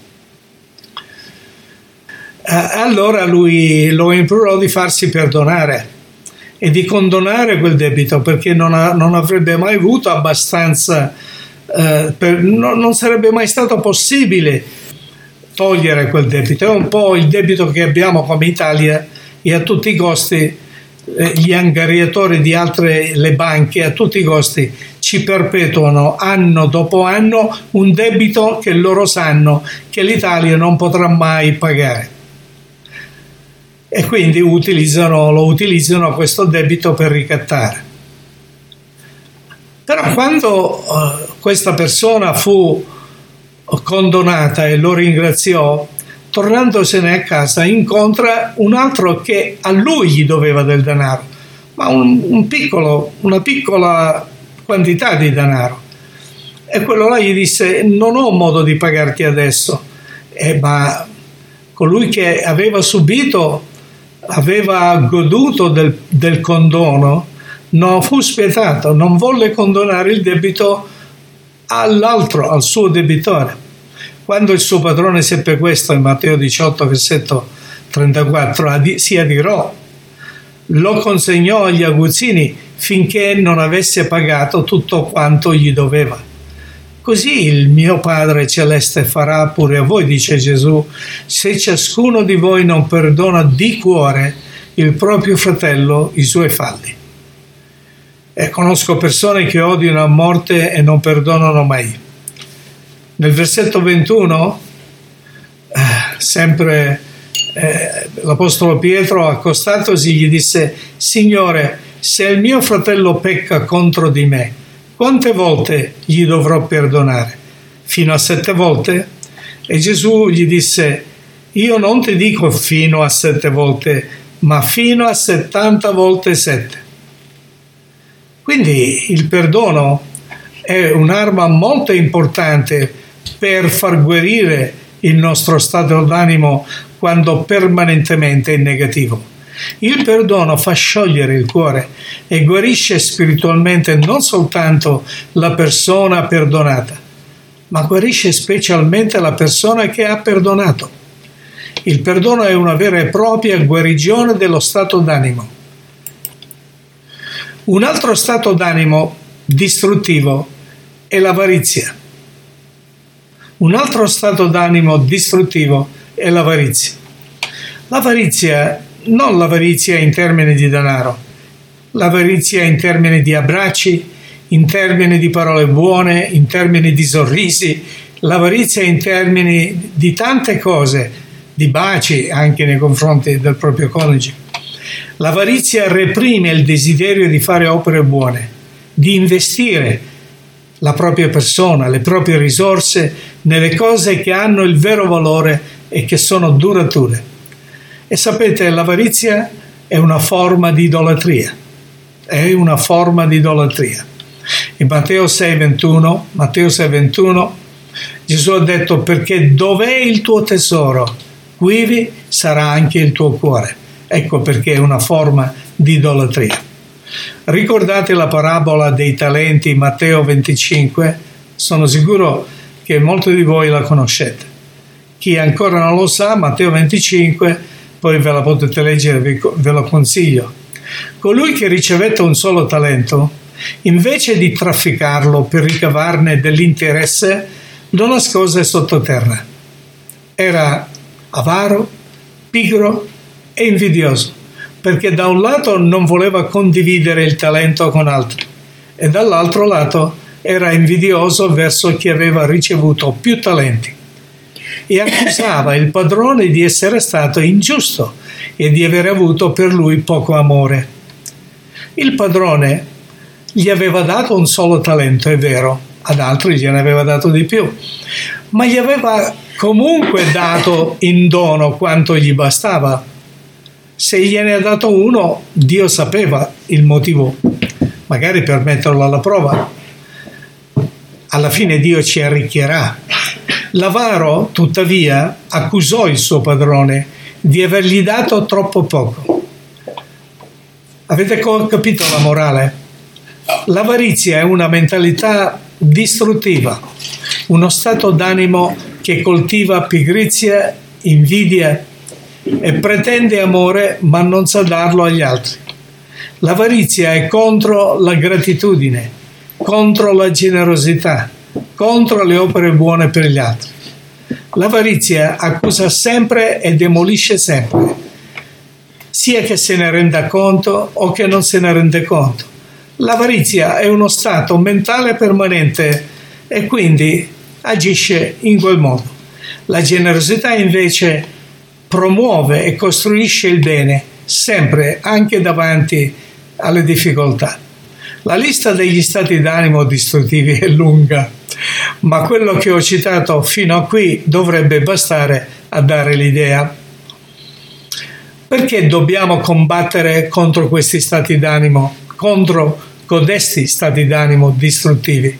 Allora lui lo implorò di farsi perdonare e di condonare quel debito, perché non avrebbe mai avuto abbastanza, non sarebbe mai stato possibile togliere quel debito. È un po' il debito che abbiamo come Italia, e a tutti i costi gli angariatori di le banche a tutti i costi ci perpetuano anno dopo anno un debito che loro sanno che l'Italia non potrà mai pagare, e quindi lo utilizzano questo debito per ricattare. Però quando questa persona fu condonata e lo ringraziò, tornandosene a casa incontra un altro che a lui gli doveva del denaro, ma una piccola quantità di denaro, e quello là gli disse: non ho modo di pagarti adesso. Ma colui che aveva goduto del condono non fu spietato, non volle condonare il debito al suo debitore. Quando il suo padrone seppe questo, in Matteo 18 versetto 34, si adirò, lo consegnò agli aguzzini finché non avesse pagato tutto quanto gli doveva. Così il mio Padre Celeste farà pure a voi, dice Gesù, se ciascuno di voi non perdona di cuore il proprio fratello i suoi falli. E conosco persone che odiano a morte e non perdonano mai. Nel versetto 21, l'Apostolo Pietro, accostatosi, gli disse: Signore, se il mio fratello pecca contro di me, quante volte gli dovrò perdonare? Fino a 7 volte? E Gesù gli disse: io non ti dico fino a 7 volte, ma fino a 70 volte 7. Quindi il perdono è un'arma molto importante per far guarire il nostro stato d'animo quando permanentemente è negativo. Il perdono fa sciogliere il cuore e guarisce spiritualmente non soltanto la persona perdonata, ma guarisce specialmente la persona che ha perdonato. Il perdono è una vera e propria guarigione dello stato d'animo. Un altro stato d'animo distruttivo è l'avarizia. Un altro stato d'animo distruttivo è l'avarizia. L'avarizia, non l'avarizia in termini di denaro, l'avarizia in termini di abbracci, in termini di parole buone, in termini di sorrisi, l'avarizia in termini di tante cose, di baci anche nei confronti del proprio coniuge. L'avarizia reprime il desiderio di fare opere buone, di investire la propria persona, le proprie risorse nelle cose che hanno il vero valore e che sono durature. E sapete, l'avarizia è una forma di idolatria. È una forma di idolatria. In Matteo 6,21, Gesù ha detto: perché dov'è il tuo tesoro, quivi sarà anche il tuo cuore. Ecco perché è una forma di idolatria. Ricordate la parabola dei talenti, Matteo 25? Sono sicuro che molti di voi la conoscete. Chi ancora non lo sa, Matteo 25, poi ve la potete leggere, ve lo consiglio. Colui che ricevette un solo talento, invece di trafficarlo per ricavarne dell'interesse, lo nascose sottoterra. Era avaro, pigro e invidioso, perché da un lato non voleva condividere il talento con altri e dall'altro lato era invidioso verso chi aveva ricevuto più talenti. e accusava il padrone di essere stato ingiusto e di aver avuto per lui poco amore. Il padrone gli aveva dato un solo talento, è vero, ad altri gliene aveva dato di più, ma gli aveva comunque dato in dono quanto gli bastava. Se gliene ha dato uno, Dio sapeva il motivo, magari per metterlo alla prova. Alla fine Dio ci arricchirà. L'avaro, tuttavia, accusò il suo padrone di avergli dato troppo poco. Avete capito la morale? L'avarizia è una mentalità distruttiva, uno stato d'animo che coltiva pigrizia, invidia e pretende amore ma non sa darlo agli altri. L'avarizia è contro la gratitudine, contro la generosità, contro le opere buone per gli altri. L'avarizia accusa sempre e demolisce sempre, sia che se ne renda conto o che non se ne rende conto. L'avarizia è uno stato mentale permanente e quindi agisce in quel modo. La generosità invece promuove e costruisce il bene, sempre, anche davanti alle difficoltà. La lista degli stati d'animo distruttivi è lunga, ma quello che ho citato fino a qui dovrebbe bastare a dare l'idea. Perché dobbiamo combattere contro questi stati d'animo, contro codesti stati d'animo distruttivi?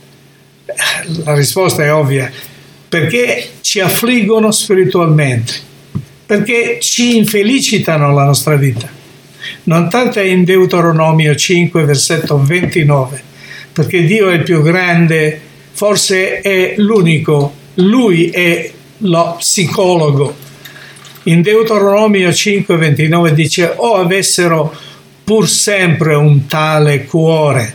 La risposta è ovvia, perché ci affliggono spiritualmente, perché ci infelicitano la nostra vita. Notate in Deuteronomio 5, versetto 29, perché Dio è il più grande, forse è l'unico, Lui è lo psicologo. In Deuteronomio 5, 29 dice: «O avessero pur sempre un tale cuore,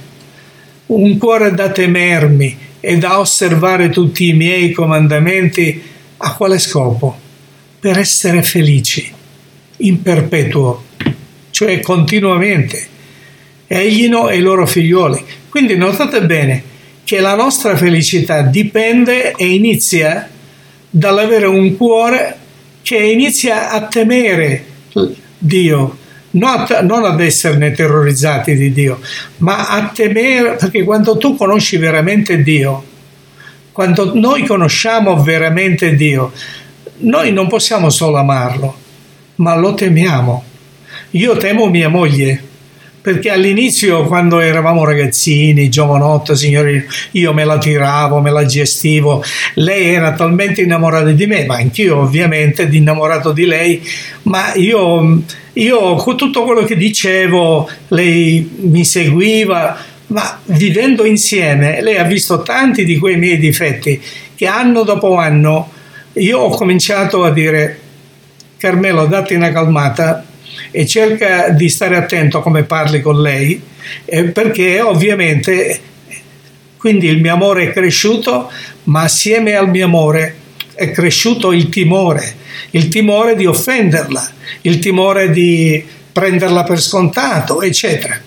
un cuore da temermi e da osservare tutti i miei comandamenti». A quale scopo? Per essere felici, in perpetuo, cioè continuamente, eglino e i loro figlioli. Quindi notate bene che la nostra felicità dipende e inizia dall'avere un cuore che inizia a temere Dio, non ad esserne terrorizzati di Dio, ma a temere, perché quando tu conosci veramente Dio, quando noi conosciamo veramente Dio, noi non possiamo solo amarlo, ma lo temiamo. Io temo mia moglie, perché all'inizio, quando eravamo ragazzini, giovanotto, signori, io me la tiravo, me la gestivo, lei era talmente innamorata di me, ma anch'io ovviamente innamorato di lei, ma io con tutto quello che dicevo, lei mi seguiva, ma vivendo insieme, lei ha visto tanti di quei miei difetti, che anno dopo anno io ho cominciato a dire: Carmelo, datti una calmata e cerca di stare attento a come parli con lei, perché ovviamente quindi il mio amore è cresciuto, ma assieme al mio amore è cresciuto il timore di offenderla, il timore di prenderla per scontato, eccetera.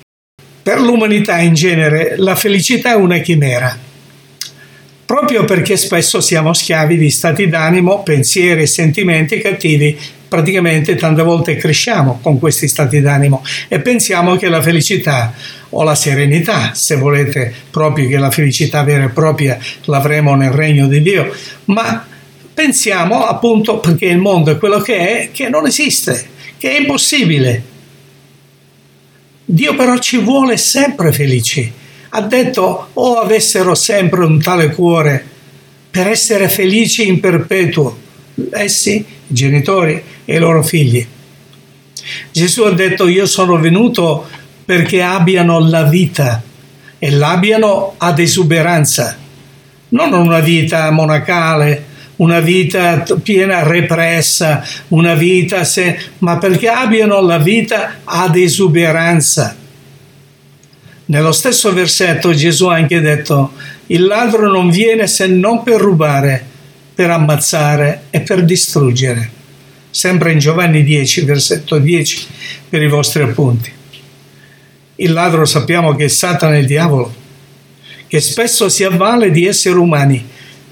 Per l'umanità in genere la felicità è una chimera, proprio perché spesso siamo schiavi di stati d'animo, pensieri e sentimenti cattivi. Praticamente tante volte cresciamo con questi stati d'animo e pensiamo che la felicità o la serenità, se volete proprio che la felicità vera e propria l'avremo nel regno di Dio, ma pensiamo appunto, perché il mondo è quello che è, che non esiste, che è impossibile. Dio però ci vuole sempre felici. Ha detto: «O avessero sempre un tale cuore per essere felici in perpetuo». Essi, i genitori e i loro figli. Gesù ha detto: «Io sono venuto perché abbiano la vita e l'abbiano ad esuberanza». Non una vita monacale, una vita piena repressa, una vita ma perché abbiano la vita ad esuberanza. Nello stesso versetto Gesù ha anche detto: «Il ladro non viene se non per rubare, per ammazzare e per distruggere». Sempre in Giovanni 10, versetto 10, per i vostri appunti. Il ladro sappiamo che è Satana, il diavolo, che spesso si avvale di esseri umani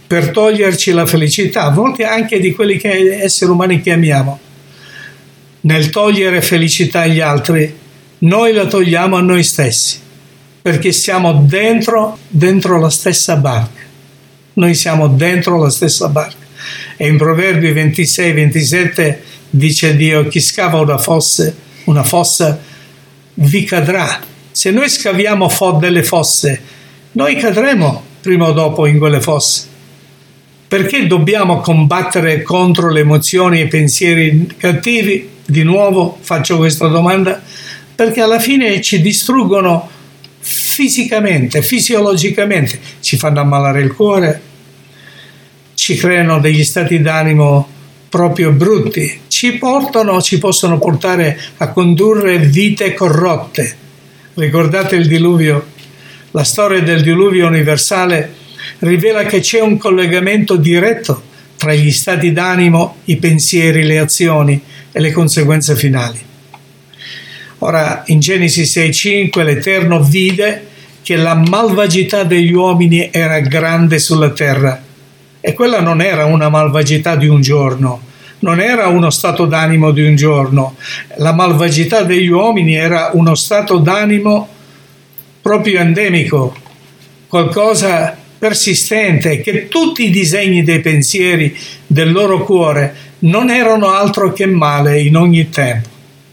per toglierci la felicità, a volte anche di quelli che esseri umani chiamiamo. Nel togliere felicità agli altri, noi la togliamo a noi stessi, perché siamo dentro la stessa barca. Noi siamo dentro la stessa barca. E in Proverbi 26-27 dice Dio: chi scava una fossa vi cadrà. Se noi scaviamo delle fosse, noi cadremo prima o dopo in quelle fosse. Perché dobbiamo combattere contro le emozioni e i pensieri cattivi? Di nuovo faccio questa domanda, perché alla fine ci distruggono fisicamente, fisiologicamente, ci fanno ammalare il cuore, ci creano degli stati d'animo proprio brutti, ci possono portare a condurre vite corrotte. Ricordate il diluvio? La storia del diluvio universale rivela che c'è un collegamento diretto tra gli stati d'animo, i pensieri, le azioni e le conseguenze finali. Ora, in Genesi 6,5 l'Eterno vide che la malvagità degli uomini era grande sulla terra, e quella non era una malvagità di un giorno, non era uno stato d'animo di un giorno. La malvagità degli uomini era uno stato d'animo proprio endemico, qualcosa persistente, che tutti i disegni dei pensieri del loro cuore non erano altro che male in ogni tempo.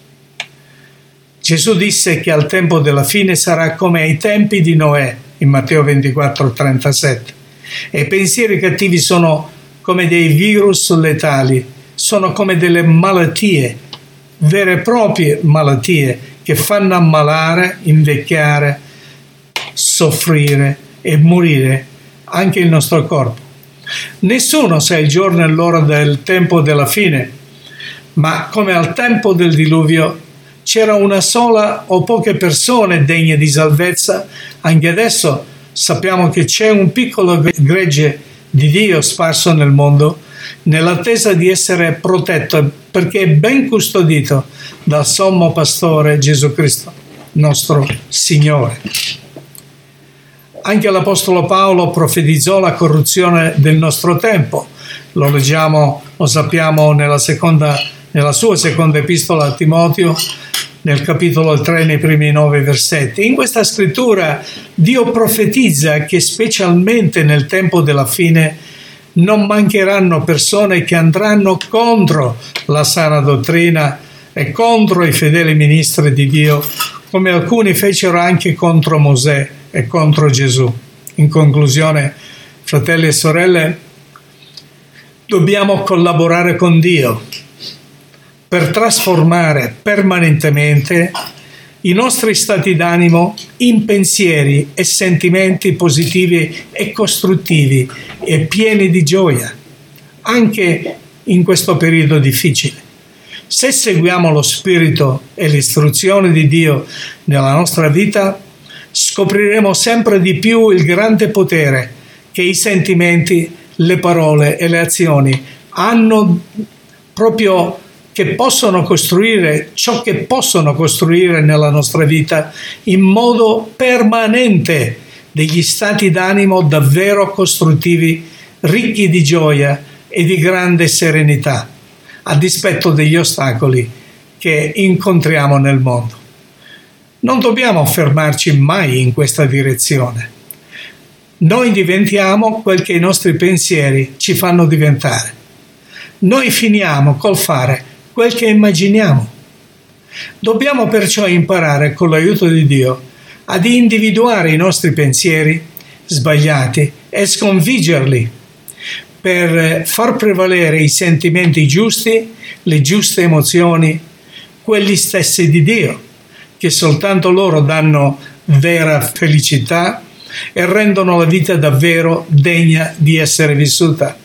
Gesù disse che al tempo della fine sarà come ai tempi di Noè, in Matteo 24,37. E i pensieri cattivi sono come dei virus letali, sono come delle malattie, vere e proprie malattie, che fanno ammalare, invecchiare, soffrire e morire anche il nostro corpo. Nessuno sa il giorno e l'ora del tempo della fine, ma come al tempo del diluvio c'era una sola o poche persone degne di salvezza, anche adesso sappiamo che c'è un piccolo gregge di Dio sparso nel mondo, nell'attesa di essere protetto, perché è ben custodito dal sommo pastore Gesù Cristo, nostro Signore. Anche l'Apostolo Paolo profetizzò la corruzione del nostro tempo. Lo leggiamo, lo sappiamo nella sua seconda epistola a Timoteo, nel capitolo 3, nei primi 9 versetti. In questa scrittura Dio profetizza che specialmente nel tempo della fine non mancheranno persone che andranno contro la sana dottrina e contro i fedeli ministri di Dio, come alcuni fecero anche contro Mosè e contro Gesù. In conclusione, fratelli e sorelle, dobbiamo collaborare con Dio per trasformare permanentemente i nostri stati d'animo in pensieri e sentimenti positivi e costruttivi e pieni di gioia, anche in questo periodo difficile. Se seguiamo lo spirito e l'istruzione di Dio nella nostra vita, scopriremo sempre di più il grande potere che i sentimenti, le parole e le azioni hanno, proprio che possono costruire ciò che possono costruire nella nostra vita in modo permanente, degli stati d'animo davvero costruttivi, ricchi di gioia e di grande serenità, a dispetto degli ostacoli che incontriamo nel mondo. Non dobbiamo fermarci mai in questa direzione. Noi diventiamo quel che i nostri pensieri ci fanno diventare. Noi finiamo col fare quel che immaginiamo. Dobbiamo perciò imparare, con l'aiuto di Dio, ad individuare i nostri pensieri sbagliati e sconfiggerli per far prevalere i sentimenti giusti, le giuste emozioni, quelli stessi di Dio, che soltanto loro danno vera felicità e rendono la vita davvero degna di essere vissuta.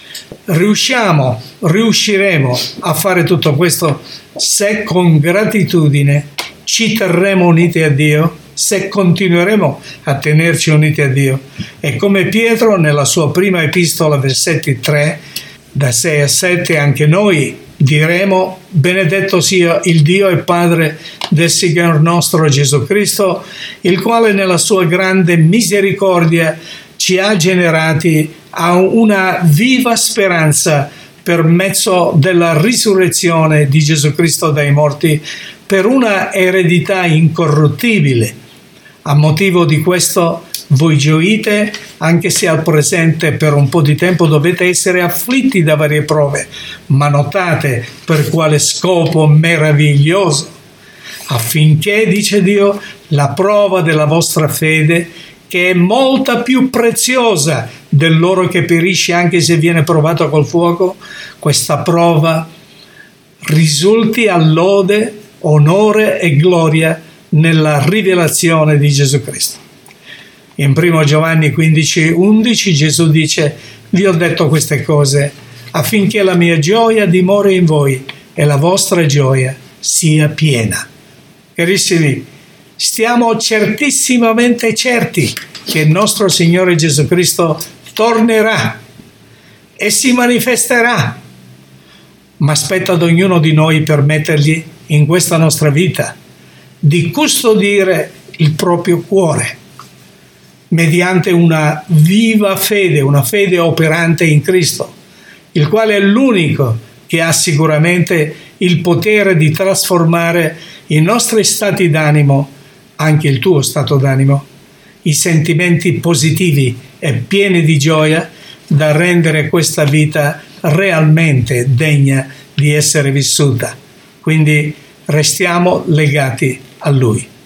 Riusciremo a fare tutto questo se con gratitudine ci terremo uniti a Dio, se continueremo a tenerci uniti a Dio. E come Pietro nella sua prima epistola, versetti 3, da 6 a 7, anche noi diremo: benedetto sia il Dio e Padre del Signor nostro Gesù Cristo, il quale nella sua grande misericordia ci ha generati a una viva speranza per mezzo della risurrezione di Gesù Cristo dai morti, per una eredità incorruttibile. A motivo di questo voi gioite, anche se al presente per un po' di tempo dovete essere afflitti da varie prove, ma notate per quale scopo meraviglioso, affinché, dice Dio, la prova della vostra fede, che è molta più preziosa dell'oro che perisce anche se viene provato col fuoco, questa prova risulti a lode, onore e gloria nella rivelazione di Gesù Cristo. In 1 Giovanni 15:11 Gesù dice: vi ho detto queste cose affinché la mia gioia dimori in voi e la vostra gioia sia piena. Carissimi, stiamo certissimamente certi che il nostro Signore Gesù Cristo tornerà e si manifesterà, ma spetta ad ognuno di noi permettergli in questa nostra vita di custodire il proprio cuore mediante una viva fede, una fede operante in Cristo, il quale è l'unico che ha sicuramente il potere di trasformare i nostri stati d'animo, anche il tuo stato d'animo, i sentimenti positivi e pieni di gioia, da rendere questa vita realmente degna di essere vissuta. Quindi restiamo legati a Lui.